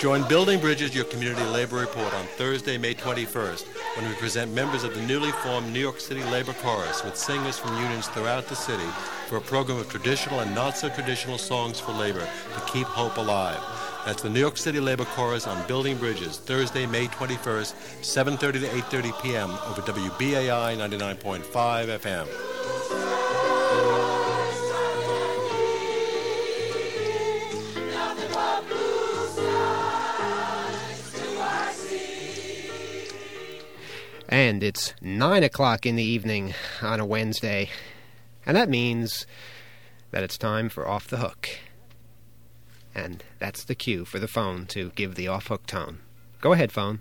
Join Building Bridges, your community labor report on Thursday, May 21st, when we present members of the newly formed New York City Labor Chorus with singers from unions throughout the city for a program of traditional and not-so-traditional songs for labor to keep hope alive. That's the New York City Labor Chorus on Building Bridges, Thursday, May 21st, 7:30 to 8:30 p.m. over WBAI 99.5 FM. And it's 9 o'clock in the evening on a Wednesday, and that means that it's time for Off the Hook. And that's the cue for the phone to give the off-hook tone. Go ahead, phone.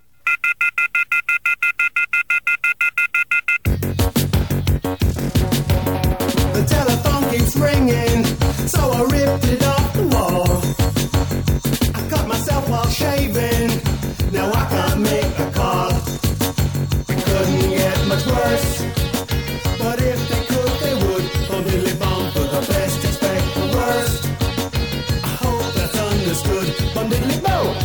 The telephone keeps ringing, so I ripped it off the wall. I cut myself while shaving, now I can't make a call. It couldn't get much worse, but if they could, they would. Bum diddly bum, for the best expect the worst. I hope that's understood. Bum diddly bum.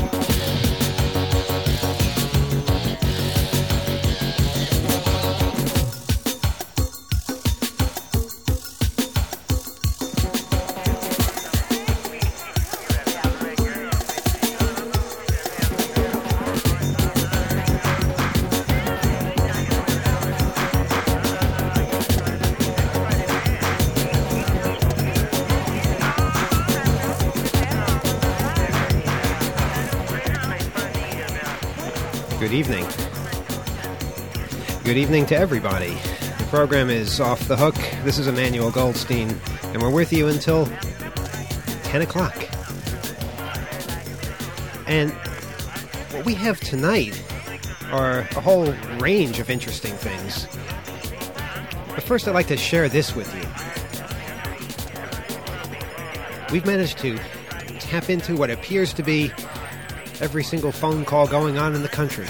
Good evening. Good evening to everybody. The program is Off the Hook. This is Emmanuel Goldstein, and we're with you until 10 o'clock. And what we have tonight are a whole range of interesting things. But first, I'd like to share this with you. We've managed to tap into what appears to be every single phone call going on in the country.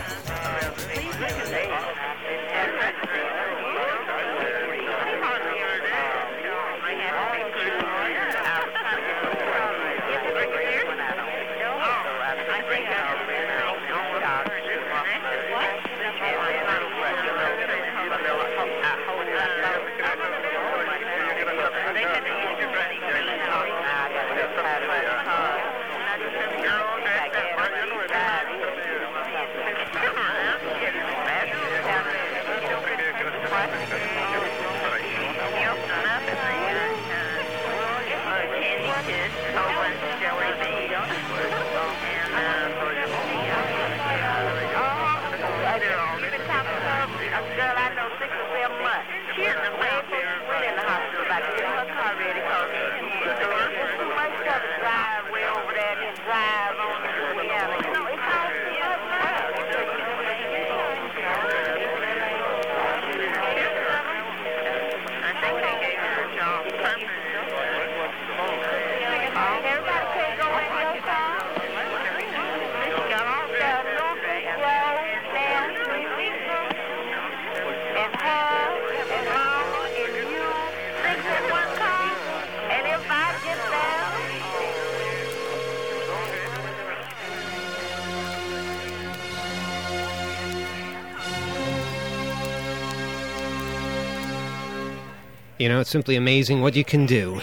You know, it's simply amazing what you can do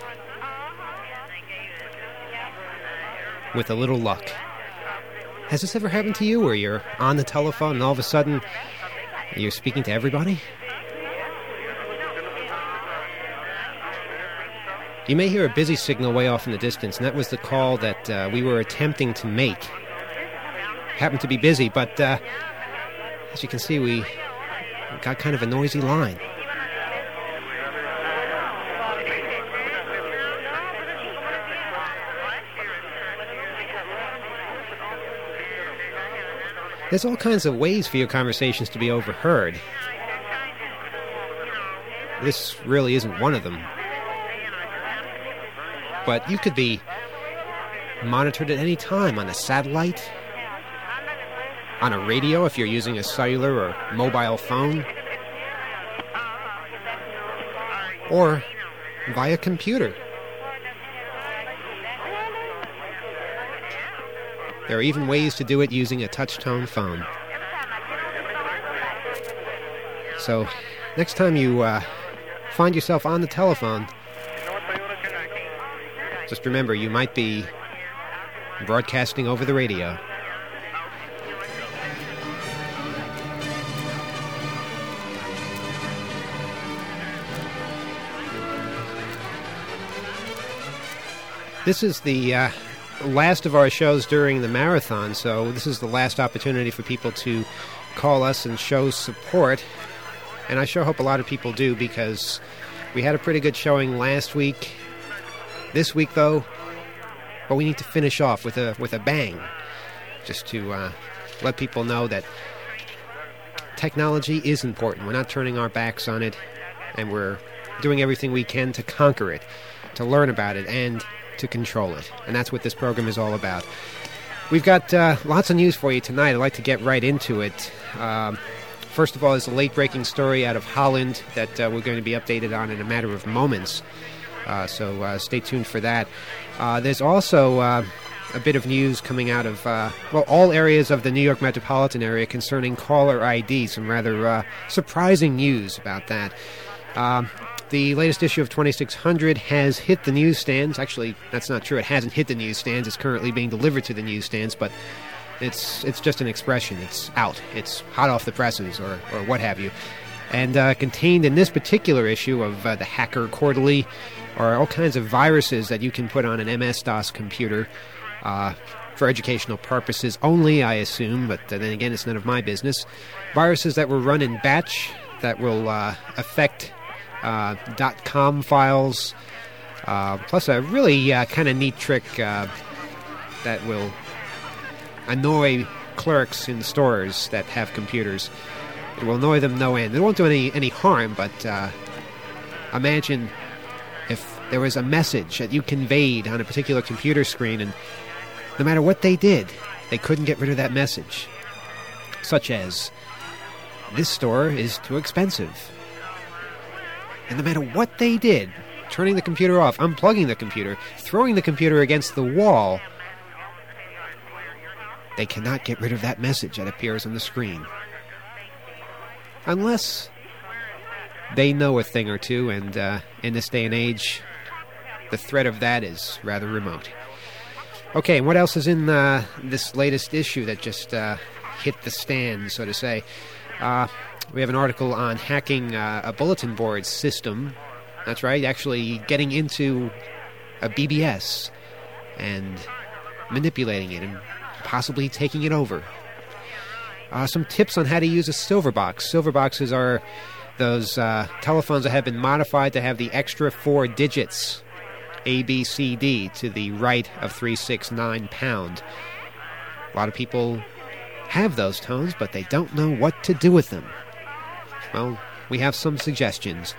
with a little luck. Has this ever happened to you where you're on the telephone and all of a sudden you're speaking to everybody? You may hear a busy signal way off in the distance, and that was the call that we were attempting to make. Happened to be busy, but as you can see, we got kind of a noisy line. There's all kinds of ways for your conversations to be overheard. This really isn't one of them. But you could be monitored at any time on a satellite, on a radio if you're using a cellular or mobile phone, or via computer. There are even ways to do it using a touch-tone phone. So, next time you find yourself on the telephone, just remember you might be broadcasting over the radio. This is the last of our shows during the marathon, so this is the last opportunity for people to call us and show support. And I sure hope a lot of people do, because we had a pretty good showing last week. This week, though, well, we need to finish off with a bang, just to let people know that technology is important. We're not turning our backs on it, and we're doing everything we can to conquer it, to learn about it, and to control it. And that's what this program is all about. We've got lots of news for you tonight. I'd like to get right into it. First of all, there's a late-breaking story out of Holland that we're going to be updated on in a matter of moments. So stay tuned for that. There's also a bit of news coming out of, all areas of the New York metropolitan area concerning caller ID. Some rather surprising news about that. The latest issue of 2600 has hit the newsstands. Actually, that's not true. It hasn't hit the newsstands. It's currently being delivered to the newsstands, but it's just an expression. It's out. It's hot off the presses, or what have you. And contained in this particular issue of the Hacker Quarterly are all kinds of viruses that you can put on an MS-DOS computer for educational purposes only, I assume, but then again, it's none of my business. Viruses that will run in batch, that will affect .com files, plus a really kind of neat trick that will annoy clerks in stores that have computers. It will annoy them no end. It won't do any harm, but imagine if there was a message that you conveyed on a particular computer screen, and no matter what they did, they couldn't get rid of that message. Such as, this store is too expensive. And no matter what they did, turning the computer off, unplugging the computer, throwing the computer against the wall, they cannot get rid of that message that appears on the screen. Unless they know a thing or two, and in this day and age, the threat of that is rather remote. Okay, and what else is in this latest issue that just hit the stand, so to say? We have an article on hacking a bulletin board system. That's right, actually getting into a BBS and manipulating it and possibly taking it over. Some tips on how to use a Silverbox. Silverboxes are those telephones that have been modified to have the extra 4 digits, ABCD, to the right of 369 pound. A lot of people have those tones, but they don't know what to do with them. Well, we have some suggestions.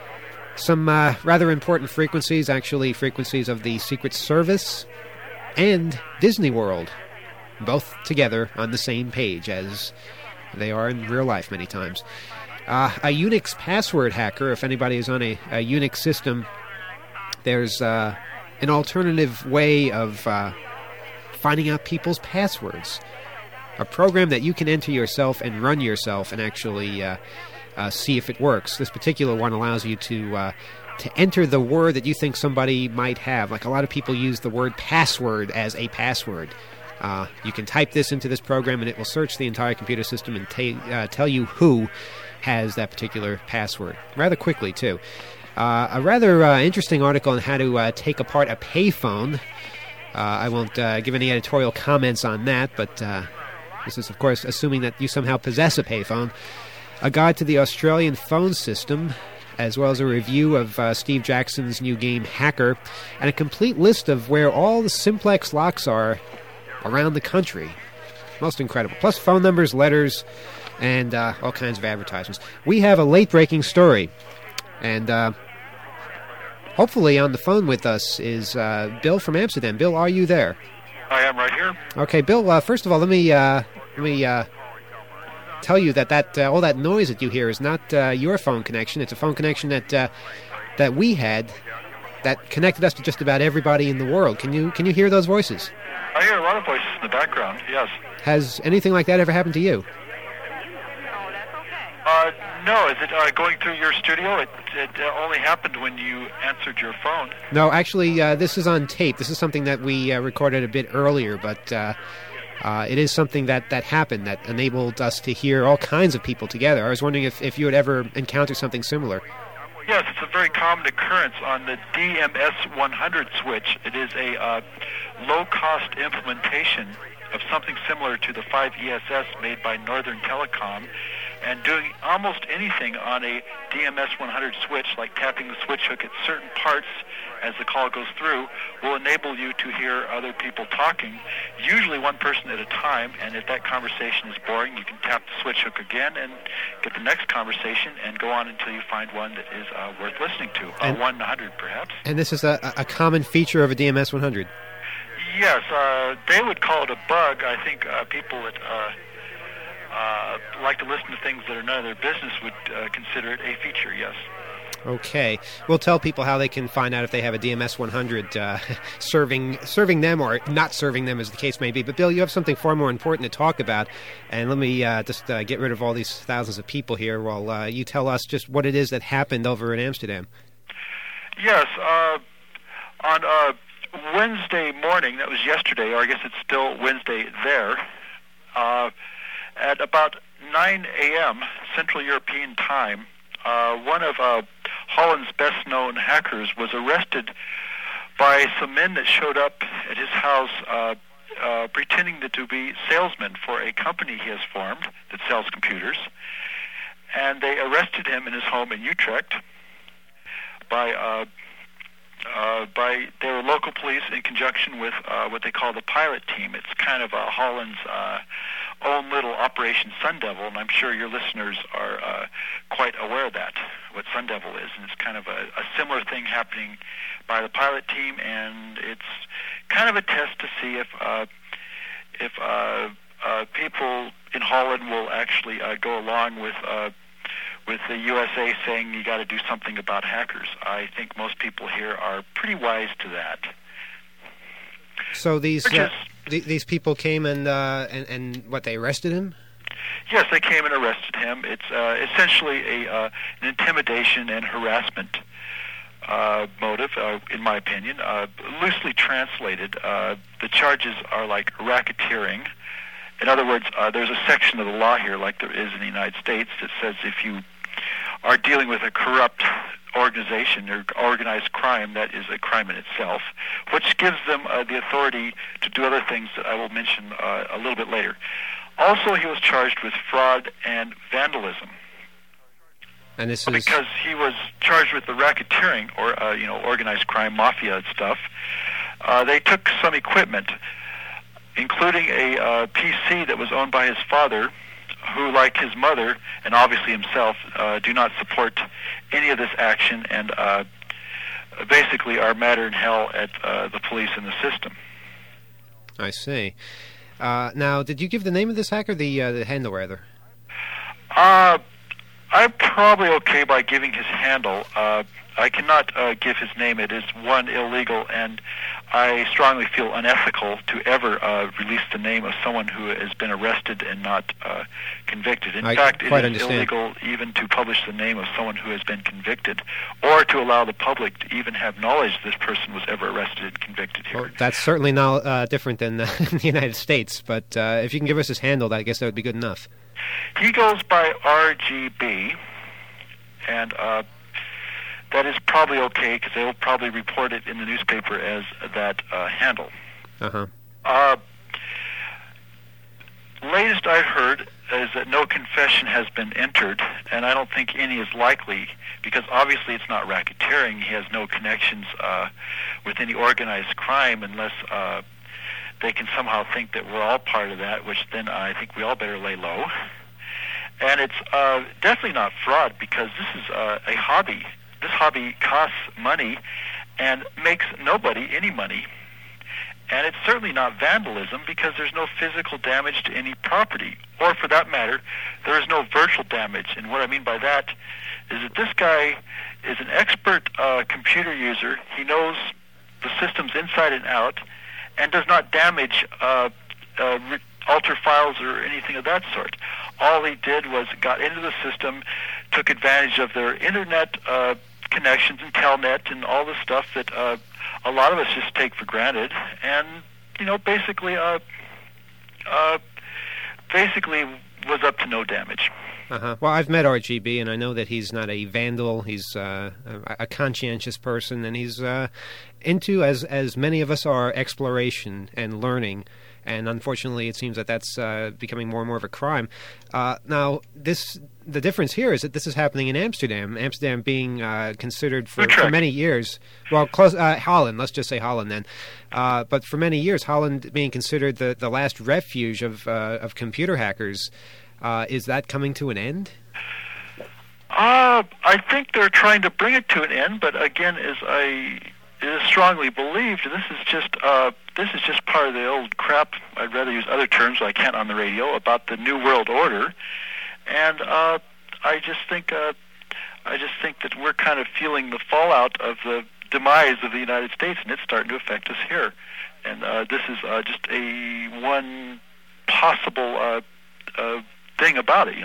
Some rather important frequencies, actually frequencies of the Secret Service and Disney World, both together on the same page as they are in real life many times. A Unix password hacker, if anybody is on a Unix system, there's an alternative way of finding out people's passwords. A program that you can enter yourself and run yourself and actually see if it works. This particular one allows you to enter the word that you think somebody might have. Like a lot of people use the word password as a password. You can type this into this program and it will search the entire computer system and tell you who has that particular password. Rather quickly, too. A rather interesting article on how to take apart a payphone. I won't give any editorial comments on that, but this is, of course, assuming that you somehow possess a payphone. A guide to the Australian phone system, as well as a review of Steve Jackson's new game Hacker, and a complete list of where all the simplex locks are around the country. Most incredible. Plus phone numbers, letters, and all kinds of advertisements. We have a late-breaking story, and hopefully on the phone with us is Bill from Amsterdam. Bill, are you there? I am right here. Okay, Bill, first of all, let me tell you that all that noise that you hear is not your phone connection. It's a phone connection that we had that connected us to just about everybody in the world. Can you hear those voices? I hear a lot of voices in the background, yes. Has anything like that ever happened to you? No, is it going through your studio? It only happened when you answered your phone. No, actually, this is on tape. This is something that we recorded a bit earlier, but it is something that happened that enabled us to hear all kinds of people together. I was wondering if you had ever encountered something similar. Yes, it's a very common occurrence on the DMS 100 switch. It is a low-cost implementation of something similar to the 5ESS made by Northern Telecom, and doing almost anything on a DMS 100 switch, like tapping the switch hook at certain parts as the call goes through, will enable you to hear other people talking, usually one person at a time, and if that conversation is boring, you can tap the switch hook again and get the next conversation and go on until you find one that is worth listening to, 100 perhaps. And this is a common feature of a DMS 100? Yes, they would call it a bug. I think people that like to listen to things that are none of their business would consider it a feature, yes. Okay. We'll tell people how they can find out if they have a DMS 100 serving them or not serving them, as the case may be. But, Bill, you have something far more important to talk about. And let me just get rid of all these thousands of people here while you tell us just what it is that happened over in Amsterdam. Yes. On Wednesday morning, that was yesterday, or I guess it's still Wednesday there, at about 9 a.m. Central European Time, one of Holland's best-known hackers was arrested by some men that showed up at his house pretending to be salesmen for a company he has formed that sells computers. And they arrested him in his home in Utrecht by their local police in conjunction with what they call the pilot team. It's kind of Holland's own little Operation Sun Devil, and I'm sure your listeners are quite aware of that, what Sun Devil is. And it's kind of a similar thing happening by the pilot team, and it's kind of a test to see if people in Holland will actually go along with the USA saying you got to do something about hackers. I think most people here are pretty wise to that. So these people came and what, they arrested him? Yes, they came and arrested him. It's essentially an intimidation and harassment motive, in my opinion. Loosely translated, the charges are like racketeering. In other words, there's a section of the law here, like there is in the United States, that says if you are dealing with a corrupt organization or organized crime, that is a crime in itself, which gives them the authority to do other things that I will mention a little bit later. Also, he was charged with fraud and vandalism. And this is because he was charged with the racketeering or organized crime, mafia stuff. They took some equipment, including a PC that was owned by his father, who, like his mother, and obviously himself, do not support any of this action and basically are madder in hell at the police and the system. I see. Now, did you give the name of this hacker, the handle, rather? I'm probably okay by giving his handle. I cannot give his name. It is, one, illegal, and I strongly feel unethical to ever release the name of someone who has been arrested and not convicted. In fact, it is illegal even to publish the name of someone who has been convicted, or to allow the public to even have knowledge this person was ever arrested and convicted here. Well, that's certainly not different than the United States, but if you can give us his handle, I guess that would be good enough. He goes by RGB, and that is probably okay because they will probably report it in the newspaper as that handle. Uh-huh. Latest I've heard is that no confession has been entered, and I don't think any is likely because obviously it's not racketeering. He has no connections with any organized crime unless they can somehow think that we're all part of that, which then I think we all better lay low. And it's definitely not fraud because this is a hobby. This hobby costs money and makes nobody any money. And it's certainly not vandalism because there's no physical damage to any property. Or for that matter, there is no virtual damage. And what I mean by that is that this guy is an expert computer user. He knows the systems inside and out. and does not damage alter files or anything of that sort. All he did was got into the system, took advantage of their internet connections and telnet and all the stuff that a lot of us just take for granted, and basically was up to no damage. Well, I've met RGB, and I know that he's not a vandal. He's a conscientious person, and he's into, as many of us are, exploration and learning. And unfortunately, it seems that that's becoming more and more of a crime. Now, the difference here is that this is happening in Amsterdam. Amsterdam being considered for many years, well, close Holland. Let's just say Holland then. But for many years, Holland being considered the last refuge of computer hackers. Is that coming to an end? I think they're trying to bring it to an end, but again, as I strongly believed, this is just part of the old crap. I'd rather use other terms, I can't on the radio, about the New World Order, and I just think that we're kind of feeling the fallout of the demise of the United States, and it's starting to affect us here. And this is just a one possible thing about it.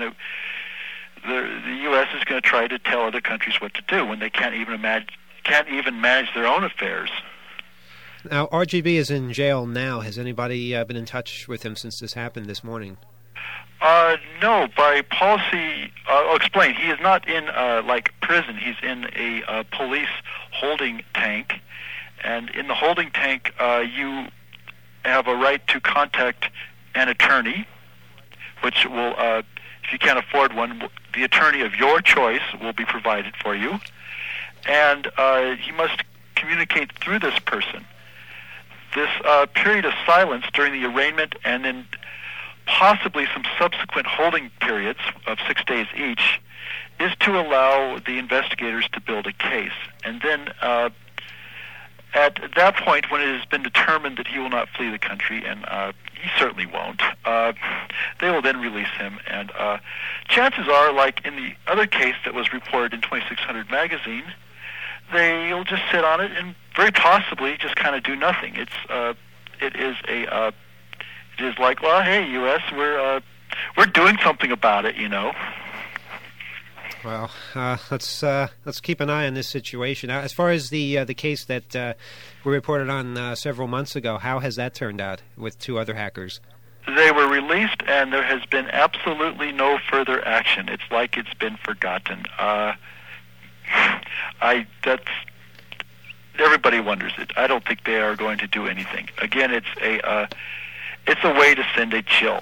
The U.S. is going to try to tell other countries what to do when they can't even manage their own affairs. Now, RGB is in jail now. Has anybody been in touch with him since this happened this morning? No. By policy, I'll explain. He is not in prison. He's in a police holding tank, and in the holding tank, you have a right to contact an attorney, which will, if you can't afford one, the attorney of your choice will be provided for you, and he must communicate through this person. This period of silence during the arraignment and then possibly some subsequent holding periods of 6 days each is to allow the investigators to build a case. And then at that point, when it has been determined that he will not flee the country, and he certainly won't, they will then release him. And chances are, like in the other case that was reported in 2600 magazine, they'll just sit on it and very possibly just kind of do nothing. It is like, well, hey, U.S., we're doing something about it, Well, let's keep an eye on this situation. Now, as far as the case that we reported on several months ago, how has that turned out with two other hackers? They were released, and there has been absolutely no further action. It's like it's been forgotten. Everybody wonders it. I don't think they are going to do anything. Again, it's a way to send a chill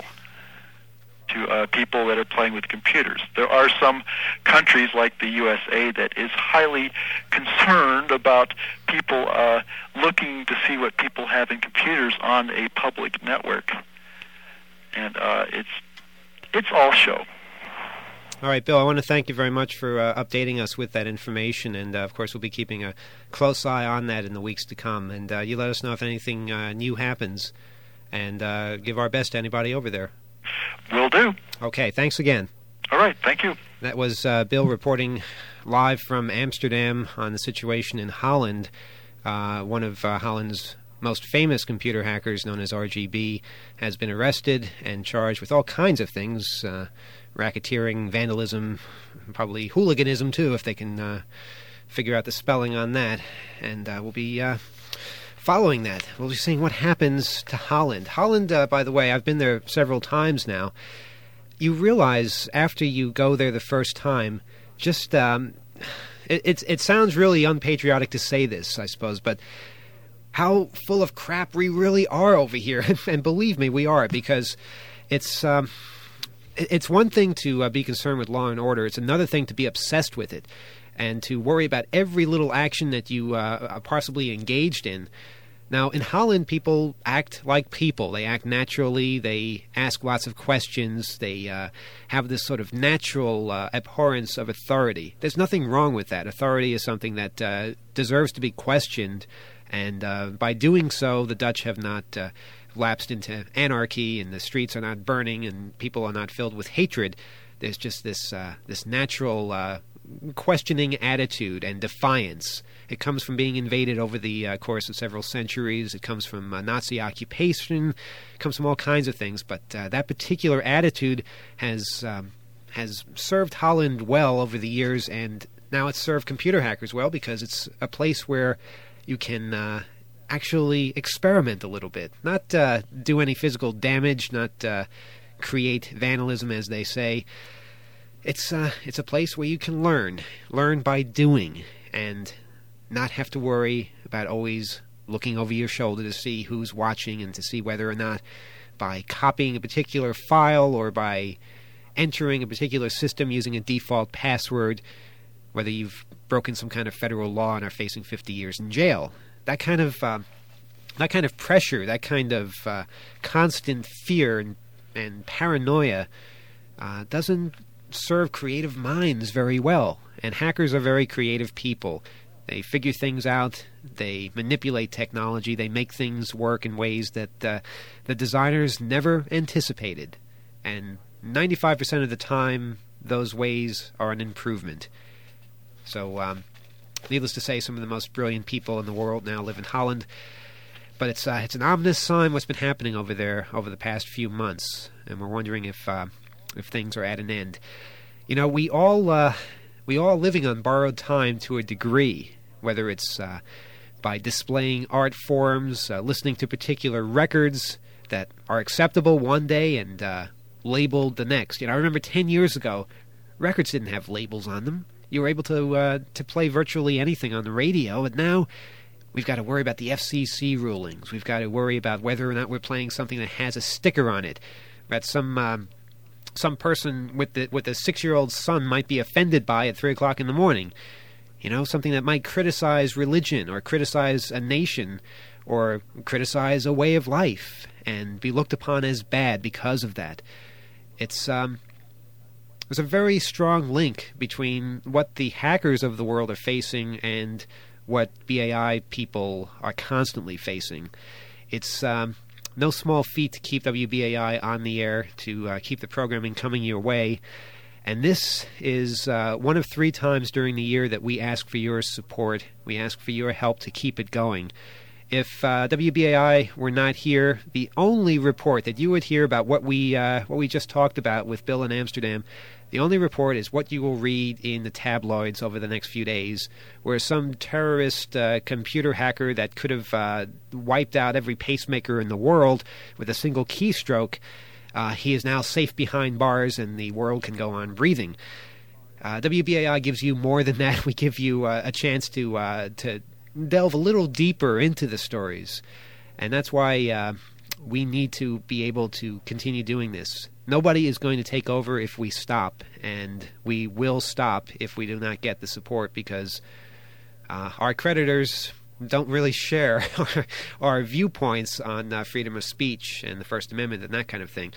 to people that are playing with computers. There are some countries like the USA that is highly concerned about people looking to see what people have in computers on a public network, and it's all show. All right, Bill, I want to thank you very much for updating us with that information, and of course we'll be keeping a close eye on that in the weeks to come, and you let us know if anything new happens, and give our best to anybody over there. Will do. Okay, thanks again. All right, thank you. That was Bill reporting live from Amsterdam on the situation in Holland. One of Holland's most famous computer hackers, known as RGB, has been arrested and charged with all kinds of things, racketeering, vandalism, probably hooliganism too, if they can figure out the spelling on that. And we'll be following that. We'll be seeing what happens to Holland. Holland, by the way, I've been there several times now. You realize after you go there the first time, just it sounds really unpatriotic to say this, I suppose, but how full of crap we really are over here. And believe me, we are, because it's one thing to be concerned with law and order. It's another thing to be obsessed with it and to worry about every little action that you are possibly engaged in. Now, in Holland, people act like people. They act naturally. They ask lots of questions. They have this sort of natural abhorrence of authority. There's nothing wrong with that. Authority is something that deserves to be questioned, and by doing so, the Dutch have not lapsed into anarchy, and the streets are not burning, and people are not filled with hatred. There's just this natural questioning attitude and defiance. It comes from being invaded over the course of several centuries. It comes from Nazi occupation. It comes from all kinds of things. But that particular attitude has served Holland well over the years, and now it's served computer hackers well because it's a place where you can actually experiment a little bit. Not do any physical damage, not create vandalism, as they say. It's a place where you can learn by doing, and not have to worry about always looking over your shoulder to see who's watching and to see whether or not by copying a particular file or by entering a particular system using a default password, whether you've broken some kind of federal law and are facing 50 years in jail. That kind of pressure, that kind of constant fear and paranoia doesn't serve creative minds very well. And hackers are very creative people. They figure things out. They manipulate technology. They make things work in ways that the designers never anticipated. And 95% of the time, those ways are an improvement. So, needless to say, some of the most brilliant people in the world now live in Holland. But it's an ominous sign what's been happening over there over the past few months, and we're wondering if things are at an end. You know, we all living on borrowed time to a degree, whether it's by displaying art forms, listening to particular records that are acceptable one day and labeled the next. You know, I remember 10 years ago, records didn't have labels on them. You were able to play virtually anything on the radio, and now we've got to worry about the FCC rulings. We've got to worry about whether or not we're playing something that has a sticker on it. That some person with a 6-year-old son might be offended by at 3 o'clock in the morning. You know, something that might criticize religion or criticize a nation or criticize a way of life and be looked upon as bad because of that. There's a very strong link between what the hackers of the world are facing and what BAI people are constantly facing. It's no small feat to keep WBAI on the air, to keep the programming coming your way. And this is one of 3 times during the year that we ask for your support. We ask for your help to keep it going. If WBAI were not here, the only report that you would hear about what we just talked about with Bill in Amsterdam, the only report is what you will read in the tabloids over the next few days, where some terrorist computer hacker that could have wiped out every pacemaker in the world with a single keystroke, he is now safe behind bars and the world can go on breathing. WBAI gives you more than that. We give you a chance to delve a little deeper into the stories. And that's why we need to be able to continue doing this. Nobody is going to take over if we stop, and we will stop if we do not get the support, because our creditors don't really share our viewpoints on freedom of speech and the First Amendment and that kind of thing.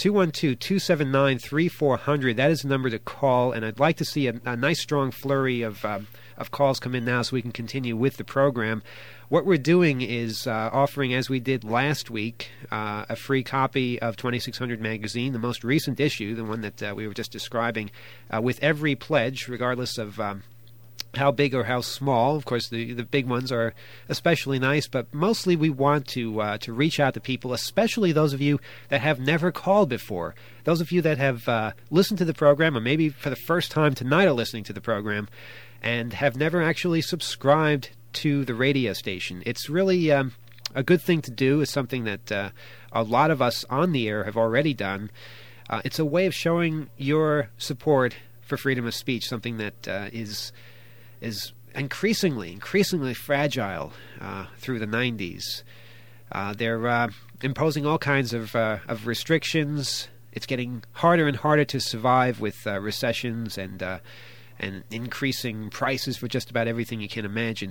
212-279-3400, that is the number to call, and I'd like to see a nice strong flurry of calls come in now so we can continue with the program. What we're doing is offering, as we did last week, a free copy of 2600 magazine, the most recent issue, the one that we were just describing, with every pledge, regardless of how big or how small. Of course, the big ones are especially nice, but mostly we want to reach out to people, especially those of you that have never called before. Those of you that have listened to the program, or maybe for the first time tonight are listening to the program, and have never actually subscribed to the radio station. It's really a good thing to do. It's something that a lot of us on the air have already done. It's a way of showing your support for freedom of speech, something that is increasingly fragile through the 90s. They're imposing all kinds of restrictions. It's getting harder and harder to survive with recessions and increasing prices for just about everything you can imagine.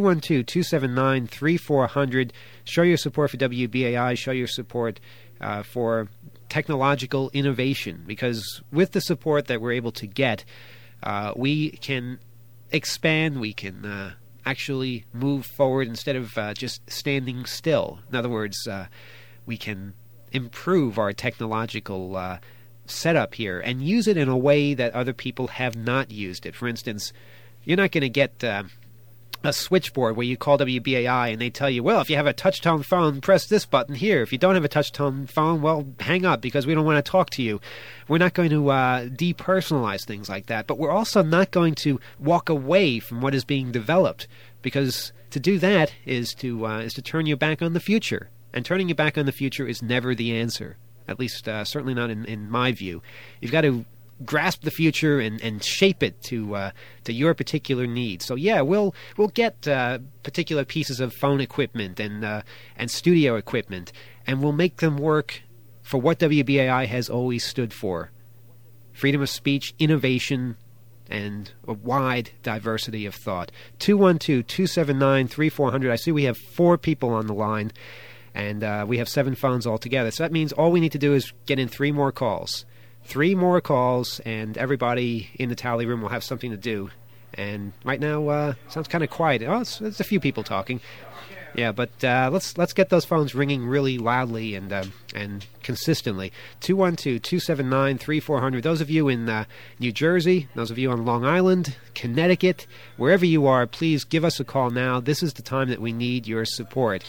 212-279-3400. Show your support for WBAI. Show your support for technological innovation, because with the support that we're able to get, we can expand, we can actually move forward instead of just standing still. In other words, we can improve our technological setup here and use it in a way that other people have not used it. For instance, you're not going to get a switchboard where you call WBAI and they tell you, well, if you have a touch-tone phone, press this button here. If you don't have a touch-tone phone, well, hang up because we don't want to talk to you. We're not going to depersonalize things like that, but we're also not going to walk away from what is being developed, because to do that is to turn your back on the future. And turning your back on the future is never the answer, at least certainly not in my view. You've got to grasp the future and shape it to your particular needs. So yeah, we'll get particular pieces of phone equipment and studio equipment, and we'll make them work for what WBAI has always stood for: freedom of speech, innovation, and a wide diversity of thought. 212-279-3400. I see we have 4 people on the line, and we have 7 phones altogether. So that means all we need to do is get in 3 more calls. 3 more calls, and everybody in the tally room will have something to do. And right now, sounds kind of quiet. Oh, it's a few people talking. Yeah, but let's get those phones ringing really loudly and consistently. 212-279-3400. Those of you in New Jersey, those of you on Long Island, Connecticut, wherever you are, please give us a call now. This is the time that we need your support.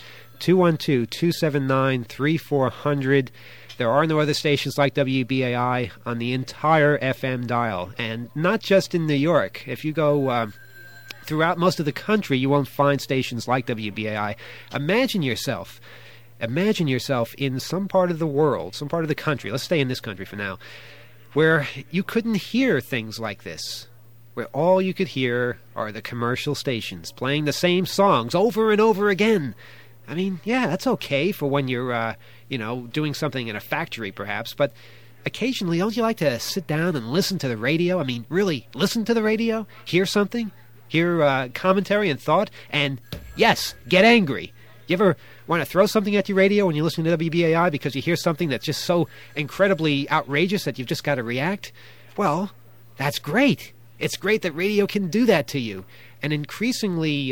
212-279-3400. There are no other stations like WBAI on the entire FM dial, and not just in New York. If you go throughout most of the country, you won't find stations like WBAI. Imagine yourself in some part of the world, some part of the country, let's stay in this country for now, where you couldn't hear things like this, where all you could hear are the commercial stations playing the same songs over and over again. I mean, yeah, that's okay for when you're, doing something in a factory, perhaps. But occasionally, don't you like to sit down and listen to the radio? I mean, really, listen to the radio? Hear something? Hear commentary and thought? And, yes, get angry. You ever want to throw something at your radio when you listen to WBAI because you hear something that's just so incredibly outrageous that you've just got to react? Well, that's great. It's great that radio can do that to you. And increasingly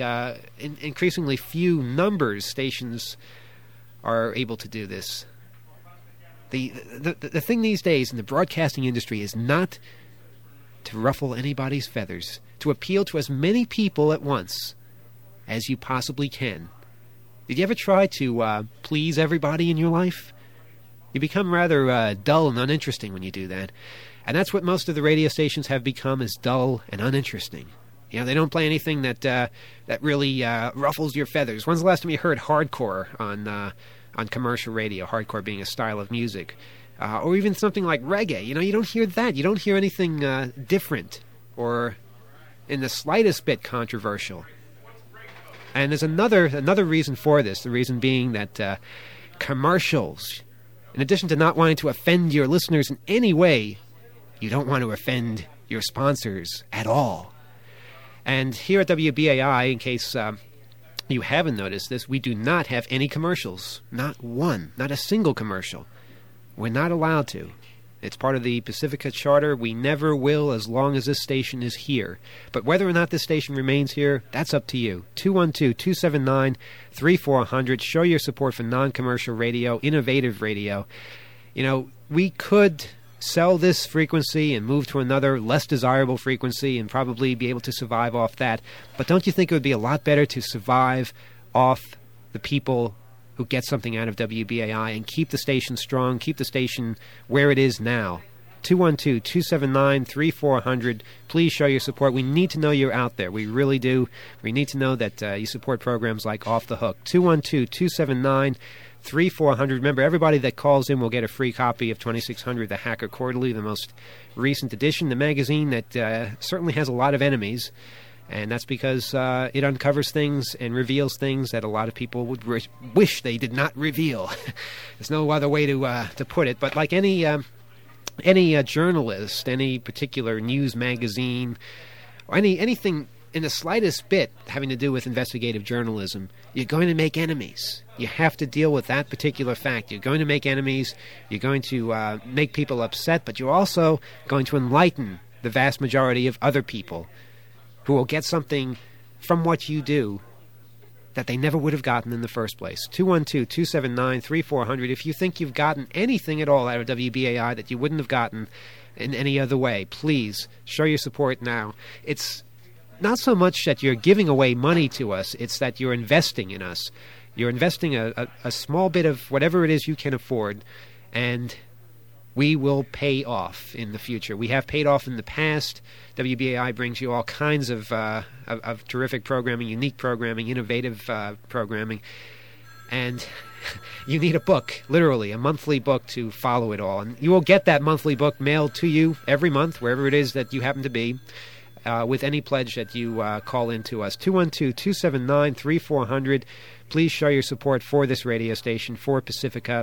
few numbers stations are able to do this. The thing these days in the broadcasting industry is not to ruffle anybody's feathers, to appeal to as many people at once as you possibly can. Did you ever try to please everybody in your life? You become rather dull and uninteresting when you do that. And that's what most of the radio stations have become, is dull and uninteresting. You know, they don't play anything that really ruffles your feathers. When's the last time you heard hardcore on commercial radio? Hardcore being a style of music, or even something like reggae. You know, you don't hear that. You don't hear anything different or in the slightest bit controversial. And there's another reason for this. The reason being that commercials, in addition to not wanting to offend your listeners in any way, you don't want to offend your sponsors at all. And here at WBAI, in case you haven't noticed this, we do not have any commercials. Not one. Not a single commercial. We're not allowed to. It's part of the Pacifica Charter. We never will as long as this station is here. But whether or not this station remains here, that's up to you. 212-279-3400. Show your support for non-commercial radio, innovative radio. You know, we could sell this frequency and move to another less desirable frequency and probably be able to survive off that. But don't you think it would be a lot better to survive off the people who get something out of WBAI and keep the station strong, keep the station where it is now? 212-279-3400. Please show your support. We need to know you're out there. We really do. We need to know that you support programs like Off the Hook. 212-279-3400. Remember, everybody that calls in will get a free copy of 2600, the Hacker Quarterly, the most recent edition, the magazine that certainly has a lot of enemies. And that's because it uncovers things and reveals things that a lot of people would wish they did not reveal. There's no other way to put it. But like any journalist, any particular news magazine, or anything in the slightest bit having to do with investigative journalism, you're going to make enemies. You have to deal with that particular fact. You're going to make enemies. You're going to make people upset, but you're also going to enlighten the vast majority of other people who will get something from what you do that they never would have gotten in the first place. 212-279-3400. If you think you've gotten anything at all out of WBAI that you wouldn't have gotten in any other way, please show your support now. It's not so much that you're giving away money to us, it's that you're investing in us. You're investing a small bit of whatever it is you can afford, and we will pay off in the future. We have paid off in the past. WBAI brings you all kinds of terrific programming, unique programming, innovative programming, and you need a book, literally, a monthly book to follow it all. And you will get that monthly book mailed to you every month, wherever it is that you happen to be, with any pledge that you call in to us. 212-279-3400. Please show your support for this radio station, for Pacifica,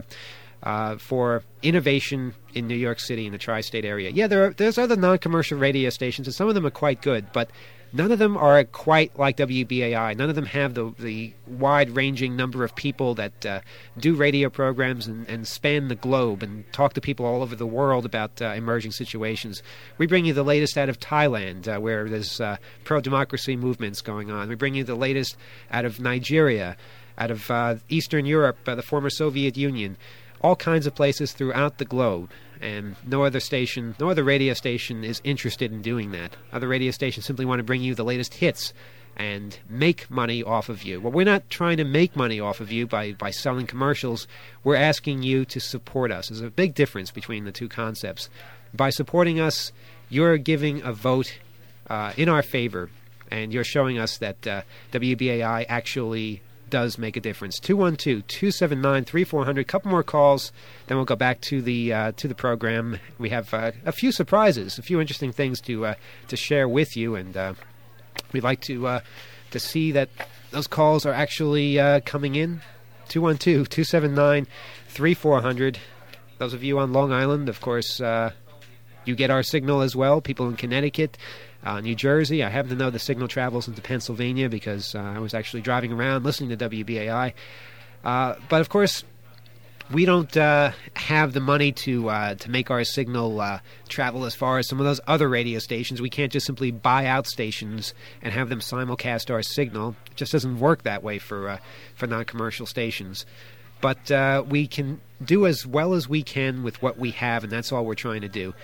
for innovation in New York City and the tri-state area. Yeah, there's other non-commercial radio stations, and some of them are quite good, but none of them are quite like WBAI. None of them have the wide-ranging number of people that do radio programs and span the globe and talk to people all over the world about emerging situations. We bring you the latest out of Thailand, where there's pro-democracy movements going on. We bring you the latest out of Nigeria, out of Eastern Europe, the former Soviet Union, all kinds of places throughout the globe. And no other radio station is interested in doing that. Other radio stations simply want to bring you the latest hits and make money off of you. Well, we're not trying to make money off of you by selling commercials. We're asking you to support us. There's a big difference between the two concepts. By supporting us, you're giving a vote in our favor, and you're showing us that WBAI actually does make a difference. 212-279-3400. Couple more calls, then we'll go back to the program. We have a few surprises, a few interesting things to share with you, and we'd like to see that those calls are actually coming in. 212-279-3400. Those of you on Long Island, of course, you get our signal as well. People in Connecticut, New Jersey. I happen to know the signal travels into Pennsylvania because I was actually driving around listening to WBAI. But of course, we don't have the money to make our signal travel as far as some of those other radio stations. We can't just simply buy out stations and have them simulcast our signal. It just doesn't work that way for non-commercial stations. But we can do as well as we can with what we have, and that's all we're trying to do.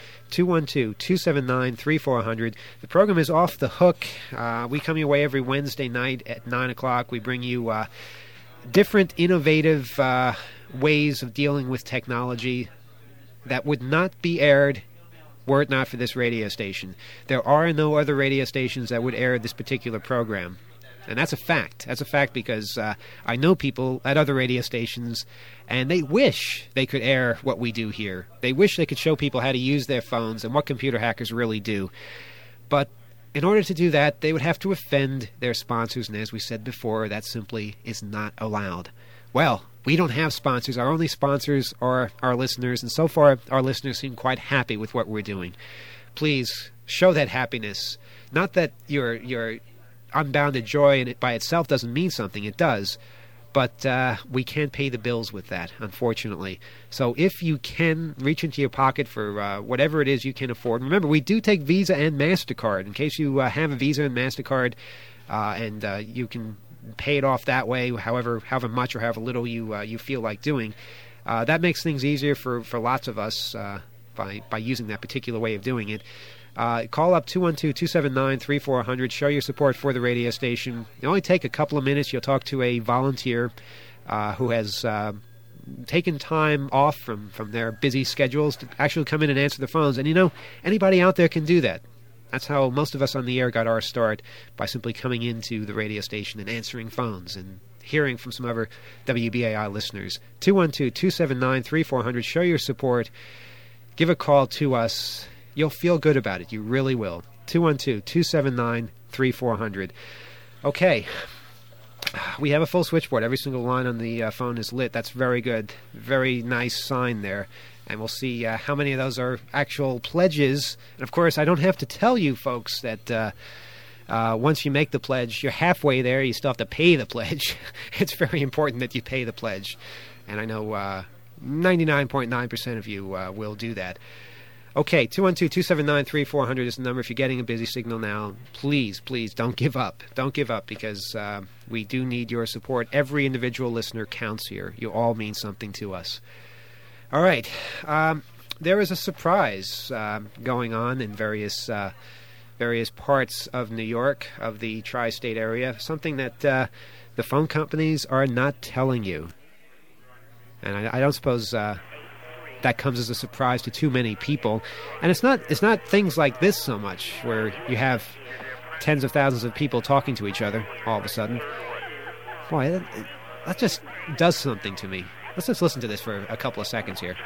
212-279-3400. The program is Off the Hook. We come your way every Wednesday night at 9 o'clock. We bring you different, innovative ways of dealing with technology that would not be aired were it not for this radio station. There are no other radio stations that would air this particular program. And that's a fact. That's a fact because I know people at other radio stations, and they wish they could air what we do here. They wish they could show people how to use their phones and what computer hackers really do. But in order to do that, they would have to offend their sponsors, and as we said before, that simply is not allowed. Well, we don't have sponsors. Our only sponsors are our listeners, and so far our listeners seem quite happy with what we're doing. Please show that happiness. Not that you're unbounded joy and it by itself doesn't mean something. It does. But we can't pay the bills with that, unfortunately. So if you can reach into your pocket for whatever it is you can afford. Remember, we do take Visa and MasterCard. In case you have a Visa and MasterCard and you can pay it off that way, however much or however little you feel like doing. That makes things easier for lots of us by using that particular way of doing it. Call up 212-279-3400. Show your support for the radio station. It only take a couple of minutes. You'll talk to a volunteer who has taken time off from their busy schedules to actually come in and answer the phones. And, anybody out there can do that. That's how most of us on the air got our start, by simply coming into the radio station and answering phones and hearing from some other WBAI listeners. 212-279-3400. Show your support. Give a call to us. You'll feel good about it. You really will. 212-279-3400. Okay. We have a full switchboard. Every single line on the phone is lit. That's very good. Very nice sign there. And we'll see how many of those are actual pledges. And, of course, I don't have to tell you folks that once you make the pledge, you're halfway there. You still have to pay the pledge. It's very important that you pay the pledge. And I know 99.9% of you will do that. Okay, 212-279-3400 is the number. If you're getting a busy signal now, please don't give up. Don't give up, because we do need your support. Every individual listener counts here. You all mean something to us. All right. There is a surprise going on in various parts of New York, of the tri-state area, something that the phone companies are not telling you. And I don't suppose that comes as a surprise to too many people. And it's not things like this so much, where you have tens of thousands of people talking to each other all of a sudden. Boy, that just does something to me. Let's just listen to this for a couple of seconds here.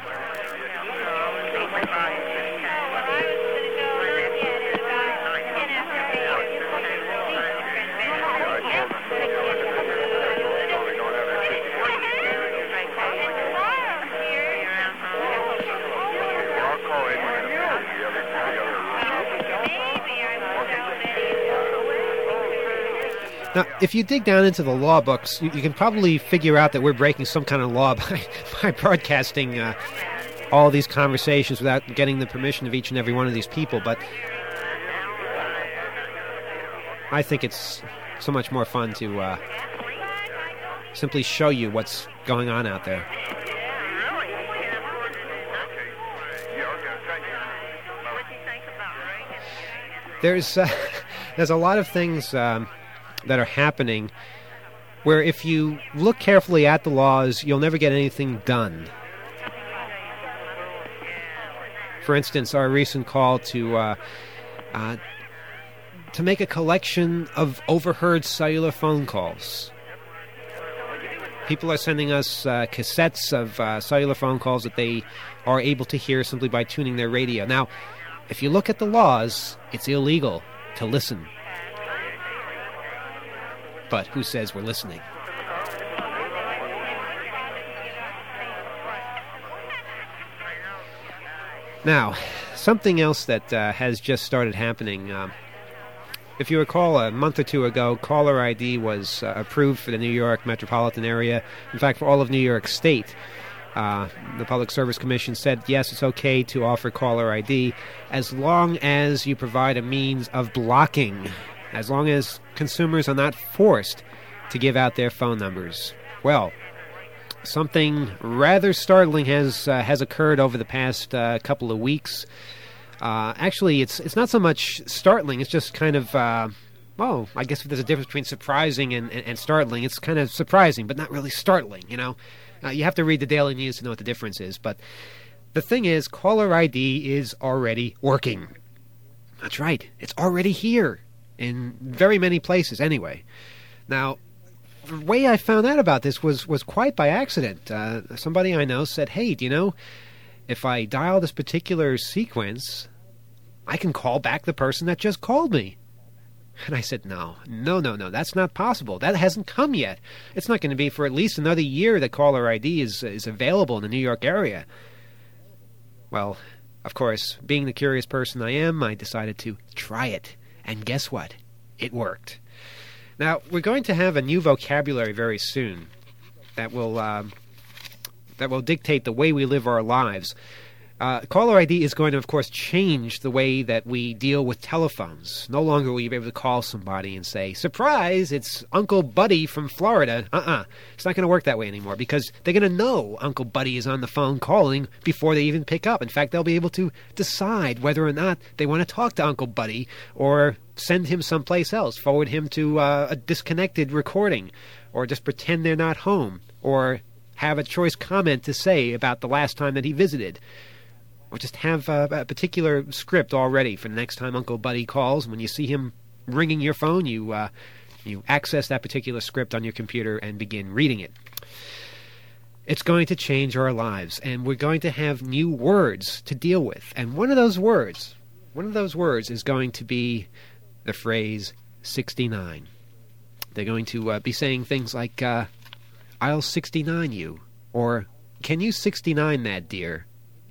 Now, if you dig down into the law books, you can probably figure out that we're breaking some kind of law by broadcasting all these conversations without getting the permission of each and every one of these people. But I think it's so much more fun to simply show you what's going on out there. There's a lot of things that are happening where if you look carefully at the laws, you'll never get anything done. For instance, our recent call to make a collection of overheard cellular phone calls. People are sending us cassettes of cellular phone calls that they are able to hear simply by tuning their radio. Now, if you look at the laws, it's illegal to listen. But who says we're listening? Now, something else that has just started happening. If you recall, a month or two ago, caller ID was approved for the New York metropolitan area. In fact, for all of New York State. The Public Service Commission said, yes, it's okay to offer caller ID as long as you provide a means of blocking, as long as consumers are not forced to give out their phone numbers. Well, something rather startling has occurred over the past couple of weeks. Actually, it's not so much startling. It's just kind of, I guess if there's a difference between surprising and startling, it's kind of surprising, but not really startling, you know. You have to read the Daily News to know what the difference is. But the thing is, caller ID is already working. That's right. It's already here in very many places anyway. Now, the way I found out about this was quite by accident. Somebody I know said, hey, do you know, if I dial this particular sequence, I can call back the person that just called me. And I said, no, that's not possible. That hasn't come yet. It's not going to be for at least another year that caller ID is available in the New York area. Well, of course, being the curious person I am, I decided to try it. And guess what? It worked. Now, we're going to have a new vocabulary very soon that will dictate the way we live our lives. Caller ID is going to, of course, change the way that we deal with telephones. No longer will you be able to call somebody and say, surprise, it's Uncle Buddy from Florida. It's not going to work that way anymore, because they're going to know Uncle Buddy is on the phone calling before they even pick up. In fact, they'll be able to decide whether or not they want to talk to Uncle Buddy or send him someplace else, forward him to a disconnected recording, or just pretend they're not home, or have a choice comment to say about the last time that he visited. Or just have a particular script all ready for the next time Uncle Buddy calls. When you see him ringing your phone, you access that particular script on your computer and begin reading it. It's going to change our lives, and we're going to have new words to deal with. And one of those words is going to be the phrase 69. They're going to be saying things like, I'll 69 you, or can you 69 that, dear?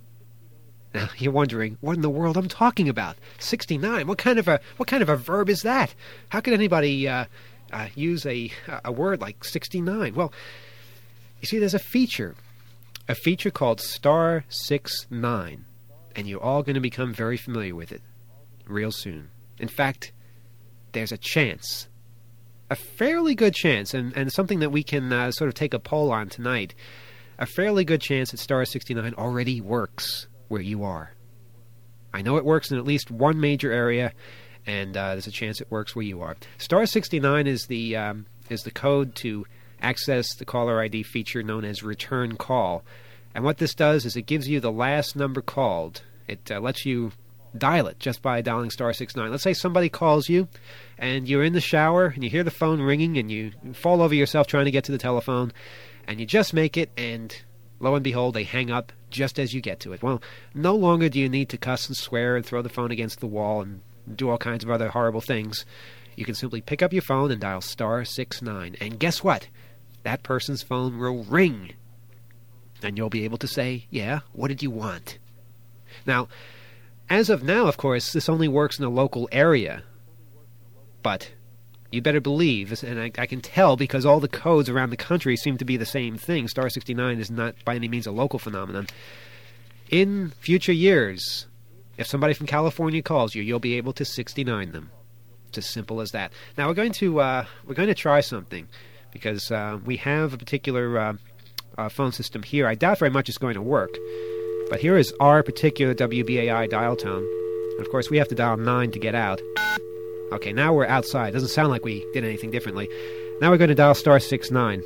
Now, you're wondering, what in the world I'm talking about? 69? What kind of a verb is that? How could anybody use a word like 69? Well, you see, there's a feature called *69, and you're all going to become very familiar with it real soon. In fact, there's a chance, a fairly good chance, and something that we can sort of take a poll on tonight, a fairly good chance that Star 69 already works where you are. I know it works in at least one major area, and there's a chance it works where you are. Star 69 is the code to access the caller ID feature known as Return Call. And what this does is it gives you the last number called. It lets you dial it just by dialing star 69. Let's say somebody calls you, and you're in the shower, and you hear the phone ringing, and you fall over yourself trying to get to the telephone, and you just make it, and lo and behold, they hang up just as you get to it. Well, no longer do you need to cuss and swear and throw the phone against the wall and do all kinds of other horrible things. You can simply pick up your phone and dial star 69. And guess what? That person's phone will ring. And you'll be able to say, yeah, what did you want? Now, as of now, of course, this only works in a local area. But you better believe, and I can tell because all the codes around the country seem to be the same thing. Star 69 is not by any means a local phenomenon. In future years, if somebody from California calls you, you'll be able to 69 them. It's as simple as that. Now we're going to try something because we have a particular phone system here. I doubt very much it's going to work. But here is our particular WBAI dial tone. And of course, we have to dial 9 to get out. Okay, now we're outside. Doesn't sound like we did anything differently. Now we're going to dial star 69.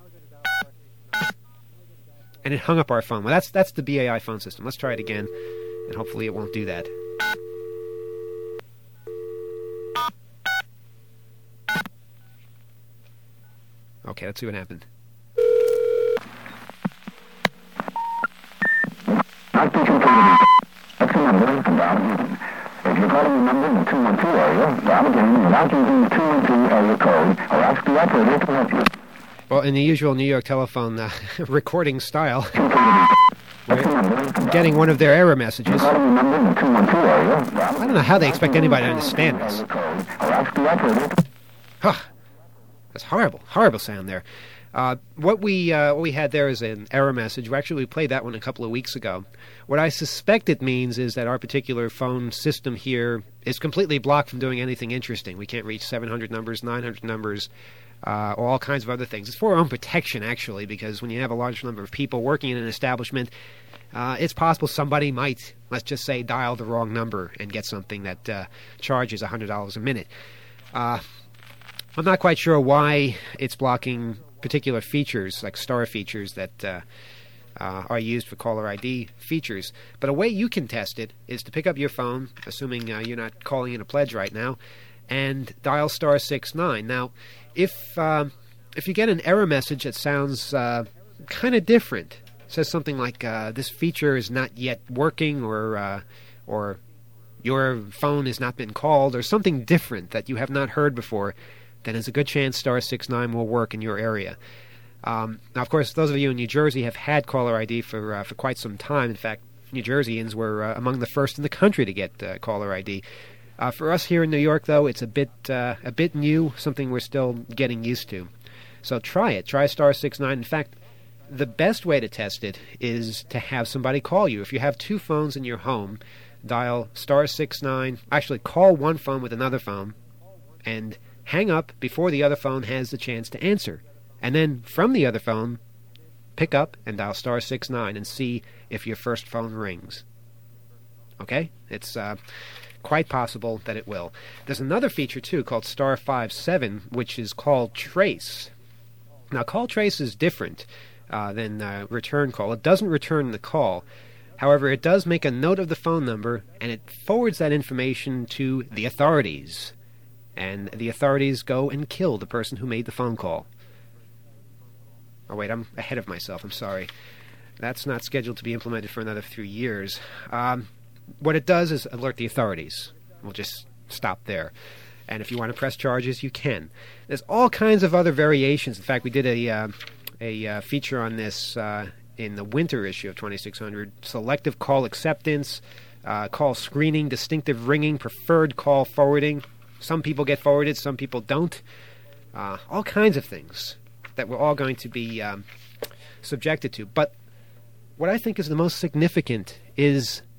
And it hung up our phone. Well, that's the BAI phone system. Let's try it again, and hopefully it won't do that. Okay, let's see what happened. That's the number from dial using. If you're calling the number in the 212 area, dial again without using the 212 area code, or ask the operator to help you. Well, in the usual New York telephone recording style, we're getting one of their error messages. I don't know how they expect anybody to understand this. Huh. That's horrible. Horrible sound there. What we had there is an error message. We played that one a couple of weeks ago. What I suspect it means is that our particular phone system here is completely blocked from doing anything interesting. We can't reach 700 numbers, 900 numbers, or all kinds of other things. It's for our own protection, actually, because when you have a large number of people working in an establishment, it's possible somebody might, let's just say, dial the wrong number and get something that charges $100 a minute. I'm not quite sure why it's blocking particular features, like star features that are used for caller ID features. But a way you can test it is to pick up your phone, assuming you're not calling in a pledge right now, and dial star 69. Now, if you get an error message that sounds kind of different, says something like this feature is not yet working, or your phone has not been called, or something different that you have not heard before, then there's a good chance star 69 will work in your area. Now, of course, those of you in New Jersey have had caller ID for quite some time. In fact, New Jerseyans were among the first in the country to get caller ID. For us here in New York, though, it's a bit new, something we're still getting used to. So try it. Try star 69. In fact, the best way to test it is to have somebody call you. If you have two phones in your home, dial star 69. Actually, call one phone with another phone, and hang up before the other phone has the chance to answer. And then from the other phone, pick up and dial star 69 and see if your first phone rings. Okay? It's quite possible that it will. There's another feature, too, called star 57, which is called trace. Now, call trace is different than return call. It doesn't return the call. However, it does make a note of the phone number, and it forwards that information to the authorities. And the authorities go and kill the person who made the phone call. Oh, wait, I'm ahead of myself. I'm sorry. That's not scheduled to be implemented for another 3 years. What it does is alert the authorities. We'll just stop there. And if you want to press charges, you can. There's all kinds of other variations. In fact, we did a feature on this in the winter issue of 2600. Selective call acceptance, call screening, distinctive ringing, preferred call forwarding. Some people get forwarded, some people don't. All kinds of things that we're all going to be subjected to. But what I think is the most significant is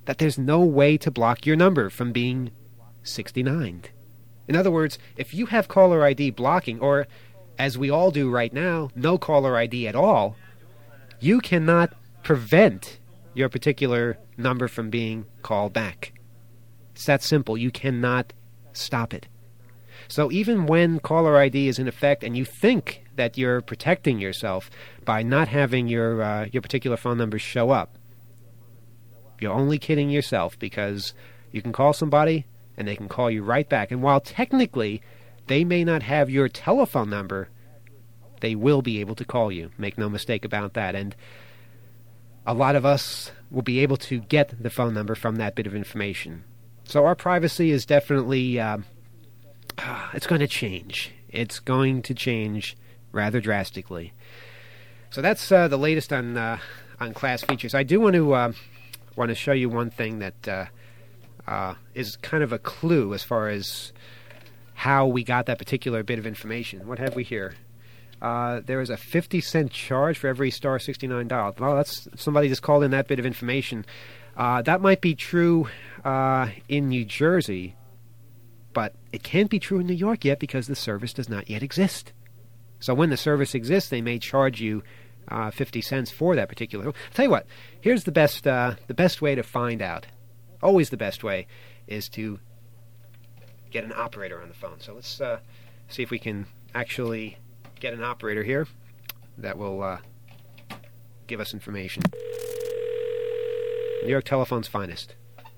that there's no way to block your number from being 69'd. In other words, if you have caller ID blocking, or as we all do right now, no caller ID at all, you cannot prevent your particular number from being called back. It's that simple. You cannot stop it. So even when caller ID is in effect and you think that you're protecting yourself by not having your particular phone number show up, you're only kidding yourself, because you can call somebody and they can call you right back. And while technically they may not have your telephone number, they will be able to call you. Make no mistake about that. And a lot of us will be able to get the phone number from that bit of information. So our privacy is definitely, it's going to change. It's going to change rather drastically. So that's the latest on class features. I do want to show you one thing that is kind of a clue as far as how we got that particular bit of information. What have we here? There is a 50-cent charge for every star 69 dialed. Well, that's somebody just called in that bit of information. That might be true in New Jersey, but it can't be true in New York yet because the service does not yet exist. So when the service exists, they may charge you 50 cents for that particular. I'll tell you what. Here's the best way to find out. Always the best way is to get an operator on the phone. So let's see if we can actually get an operator here that will give us information. New York Telephone's finest.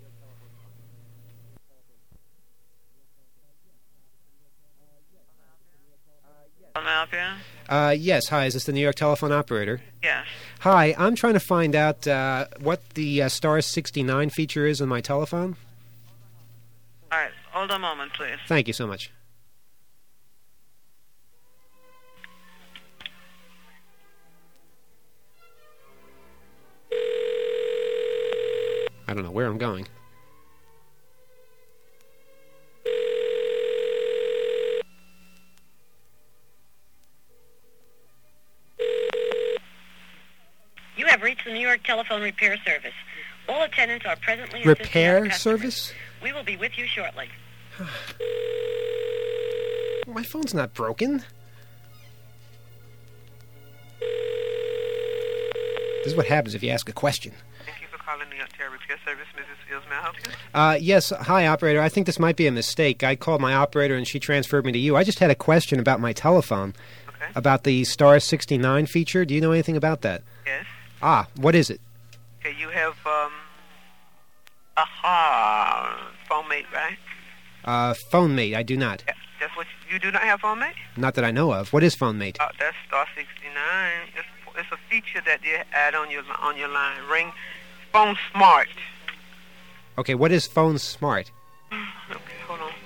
Can I help you? Yes, hi, is this the New York Telephone operator? Yes. Hi, I'm trying to find out what the star 69 feature is on my telephone. All right, hold on a moment, please. Thank you so much. I don't know where I'm going. You have reached the New York Telephone Repair Service. All attendants are presently assisting Repair other customers. service? We will be with you shortly. My phone's not broken. This is what happens if you ask a question. Thank you for calling New York Telephone Repair Service. Mrs. Fields, may I help you? Yes, hi, operator. I think this might be a mistake. I called my operator and she transferred me to you. I just had a question about my telephone, Okay. about the star 69 feature. Do you know anything about that? Yes. Ah, what is it? Okay, you have, phone mate, right? Phone Mate. I do not. Yeah, that's what you do not have phone mate? Not that I know of. What is Phone Mate? That's star 69. It's a feature that you add on your line. Ring Phone Smart. Okay, what is Phone Smart? Okay, hold on.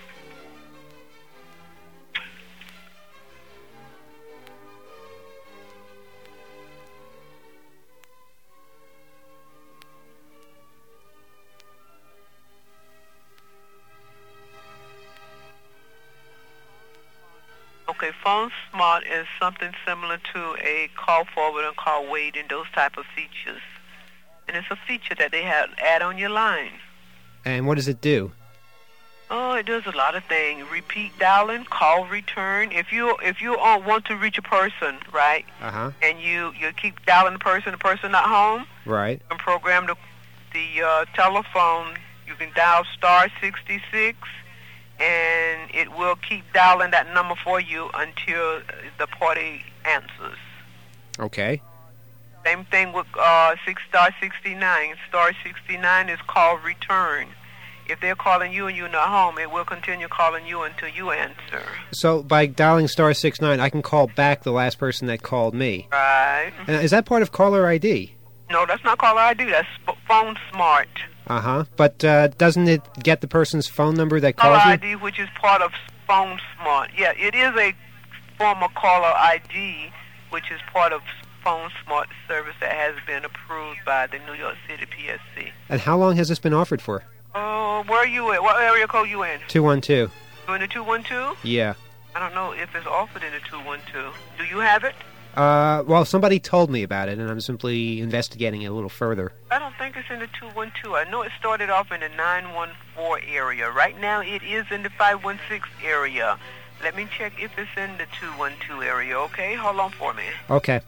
Okay, Phone Smart is something similar to a call forward and call wait and those type of features. And it's a feature that they have add on your line. And what does it do? Oh, it does a lot of things. Repeat dialing, call return. If you want to reach a person, right? Uh-huh. And you keep dialing the person not home. Right. You can program the telephone. You can dial star 66, and it will keep dialing that number for you until the party answers. Okay. Same thing with star 69. Star 69 is call return. If they're calling you and you're not home, it will continue calling you until you answer. So by dialing star 69, I can call back the last person that called me. Right. Is that part of caller ID? No, that's not caller ID. That's Phone Smart. Uh-huh. But doesn't it get the person's phone number that Caller calls you? ID, which is part of Phone Smart. Yeah, it is a form of caller ID, which is part of Phone Smart service that has been approved by the New York City PSC. And how long has this been offered for? Where are you at? What area code you in? 212. You in the 212? Yeah. I don't know if it's offered in the 212. Do you have it? Well, somebody told me about it, and I'm simply investigating it a little further. I don't think it's in the 212. I know it started off in the 914 area. Right now it is in the 516 area. Let me check if it's in the 212 area, okay? Hold on for me. Okay.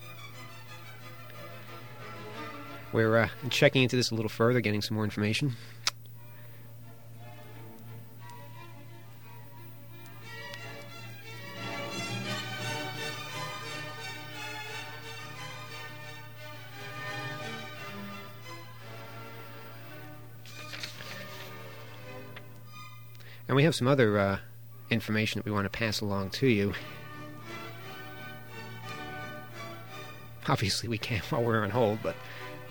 We're checking into this a little further, getting some more information. And we have some other information that we want to pass along to you. Obviously, we can't while we're on hold, but...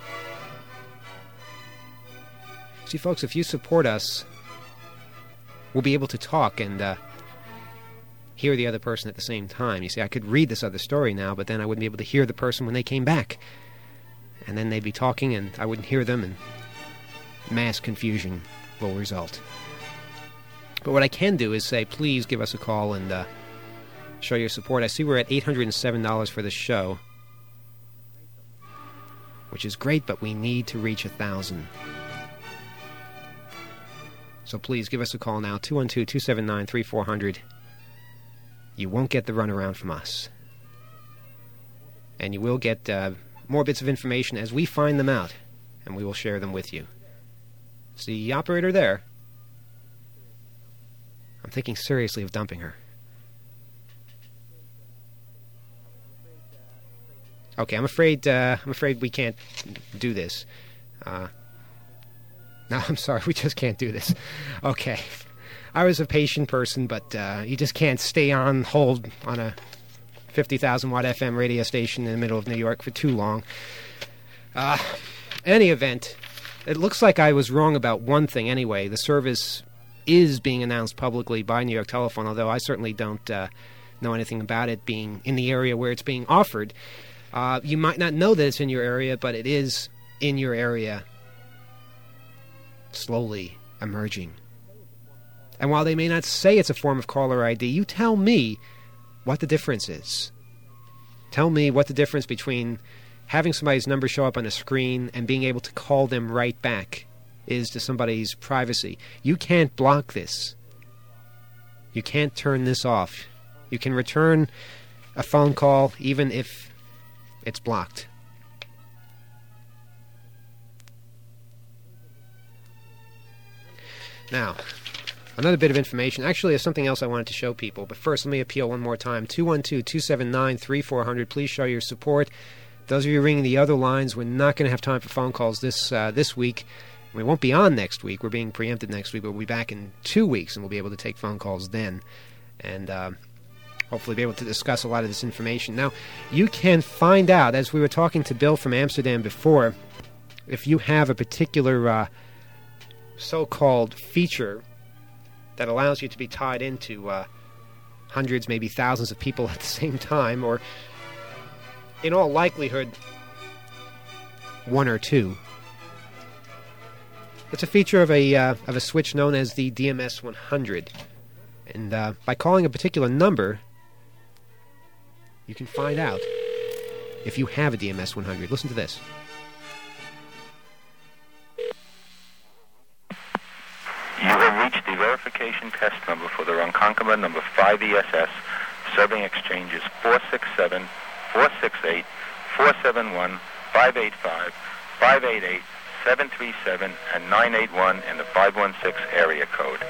See, folks, if you support us, we'll be able to talk and hear the other person at the same time. You see, I could read this other story now, but then I wouldn't be able to hear the person when they came back. And then they'd be talking, and I wouldn't hear them, and mass confusion will result. But what I can do is say, please give us a call and show your support. I see we're at $807 for this show, which is great, but we need to reach 1,000. So please give us a call now, 212-279-3400. You won't get the runaround from us. And you will get more bits of information as we find them out, and we will share them with you. Is the operator there? I'm thinking seriously of dumping her. Okay, I'm afraid we can't do this. No, I'm sorry, we just can't do this. Okay. I was a patient person, but you just can't stay on hold on a 50,000-watt FM radio station in the middle of New York for too long. Any event, it looks like I was wrong about one thing anyway. The service is being announced publicly by New York Telephone, although I certainly don't know anything about it being in the area where it's being offered. You might not know that it's in your area, but it is in your area, slowly emerging. And while they may not say it's a form of caller ID, you tell me what the difference is. Tell me what the difference between having somebody's number show up on a screen and being able to call them right back is to somebody's privacy. You can't block this. You can't turn this off. You can return a phone call even if it's blocked. Now, another bit of information. Actually, there's something else I wanted to show people. But first, let me appeal one more time. 212-279-3400. Please show your support. Those of you ringing the other lines, we're not going to have time for phone calls this week. We won't be on next week. We're being preempted next week, but we'll be back in 2 weeks, and we'll be able to take phone calls then. And hopefully be able to discuss a lot of this information. Now, you can find out, as we were talking to Bill from Amsterdam before, if you have a particular so-called feature that allows you to be tied into hundreds, maybe thousands of people at the same time, or in all likelihood, one or two. It's a feature of a switch known as the DMS 100. And by calling a particular number, you can find out if you have a DMS 100. Listen to this. You have reached the verification test number for the Ronkonkoma number 5ESS, serving exchanges 467, 468, 471, 585, 588, 737, and 981 in the 516 area code.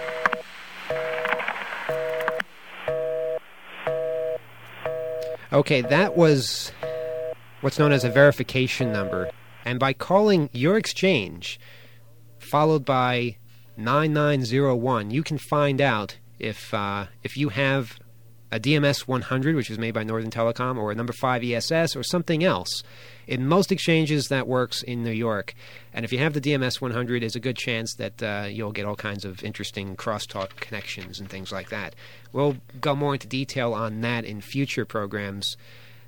Okay, that was what's known as a verification number. And by calling your exchange, followed by 9901, you can find out if you have a DMS 100, which is made by Northern Telecom, or a number 5 ESS, or something else. In most exchanges, that works in New York. And if you have the DMS 100, there's a good chance that you'll get all kinds of interesting crosstalk connections and things like that. We'll go more into detail on that in future programs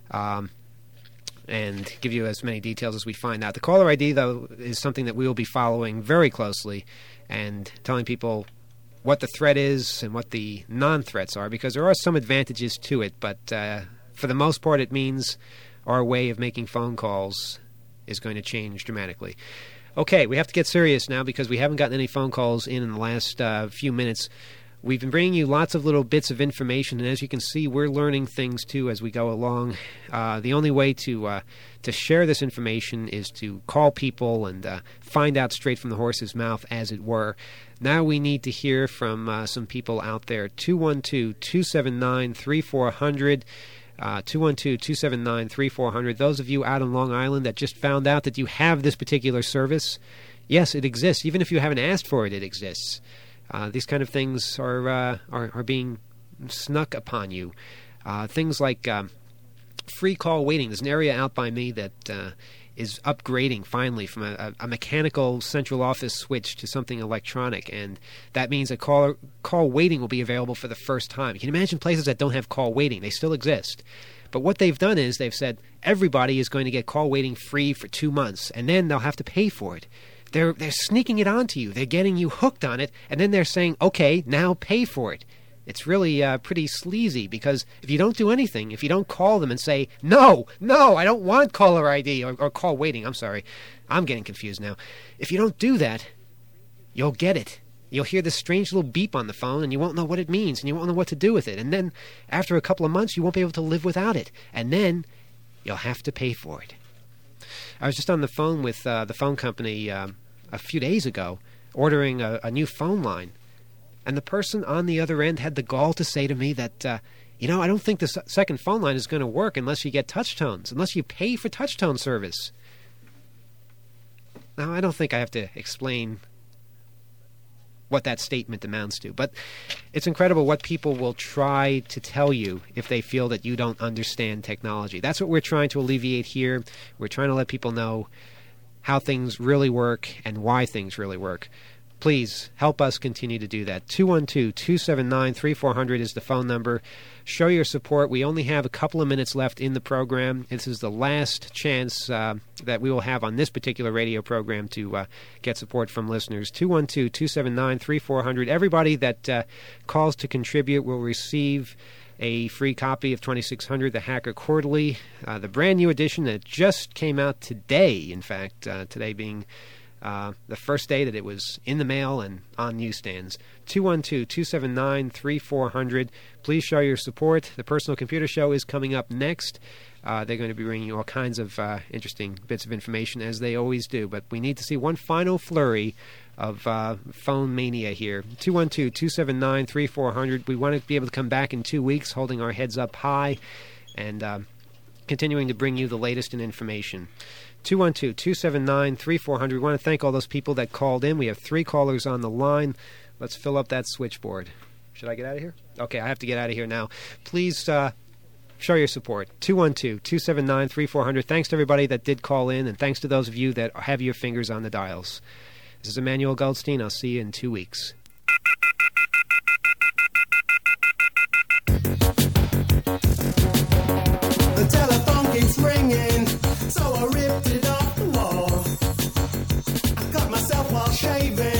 and give you as many details as we find out. The caller ID, though, is something that we will be following very closely and telling people what the threat is and what the non-threats are, because there are some advantages to it, but for the most part it means our way of making phone calls is going to change dramatically. Okay, we have to get serious now because we haven't gotten any phone calls in the last few minutes. We've been bringing you lots of little bits of information, and as you can see, we're learning things too as we go along. The only way to share this information is to call people and find out straight from the horse's mouth, as it were. Now we need to hear from some people out there. 212-279-3400. 212-279-3400. Those of you out on Long Island that just found out that you have this particular service, yes, it exists. Even if you haven't asked for it, it exists. These kind of things are being snuck upon you. Things like free call waiting. There's an area out by me that is upgrading finally from a mechanical central office switch to something electronic, and that means that call waiting will be available for the first time. You can imagine places that don't have call waiting. They still exist. But what they've done is they've said everybody is going to get call waiting free for 2 months, and then they'll have to pay for it. They're sneaking it onto you. They're getting you hooked on it, and then they're saying, okay, now pay for it. It's really pretty sleazy, because if you don't do anything, if you don't call them and say, no, I don't want caller ID or call waiting, I'm sorry, I'm getting confused now. If you don't do that, you'll get it. You'll hear this strange little beep on the phone, and you won't know what it means, and you won't know what to do with it. And then after a couple of months, you won't be able to live without it. And then you'll have to pay for it. I was just on the phone with the phone company a few days ago, ordering a new phone line. And the person on the other end had the gall to say to me that, I don't think the second phone line is going to work unless you get touch tones, unless you pay for touch tone service. Now, I don't think I have to explain what that statement amounts to, but it's incredible what people will try to tell you if they feel that you don't understand technology. That's what we're trying to alleviate here. We're trying to let people know how things really work and why things really work. Please help us continue to do that. 212-279-3400 is the phone number. Show your support. We only have a couple of minutes left in the program. This is the last chance that we will have on this particular radio program to get support from listeners. 212-279-3400. Everybody that calls to contribute will receive a free copy of 2600, the Hacker Quarterly, the brand new edition that just came out today, in fact, today being the first day that it was in the mail and on newsstands. 212-279-3400. Please show your support. The Personal Computer Show is coming up next. They're going to be bringing you all kinds of interesting bits of information, as they always do. But we need to see one final flurry of phone mania here. 212-279-3400. We want to be able to come back in 2 weeks holding our heads up high and continuing to bring you the latest in information. 212-279-3400. We want to thank all those people that called in. We have 3 callers on the line. Let's fill up that switchboard. Should I get out of here? Okay, I have to get out of here now. Please show your support. 212-279-3400. Thanks to everybody that did call in, and thanks to those of you that have your fingers on the dials. This is Emmanuel Goldstein. I'll see you in 2 weeks. The telephone keeps ringing, so I ripped it off the wall. I cut myself while shaving.